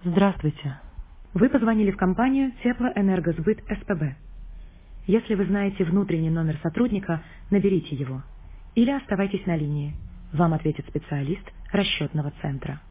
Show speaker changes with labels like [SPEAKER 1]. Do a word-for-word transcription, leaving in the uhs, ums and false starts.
[SPEAKER 1] Здравствуйте. Вы позвонили в компанию Теплоэнергосбыт СПБ. Если вы знаете внутренний номер сотрудника, наберите его. Или оставайтесь на линии. Вам ответит специалист расчетного центра.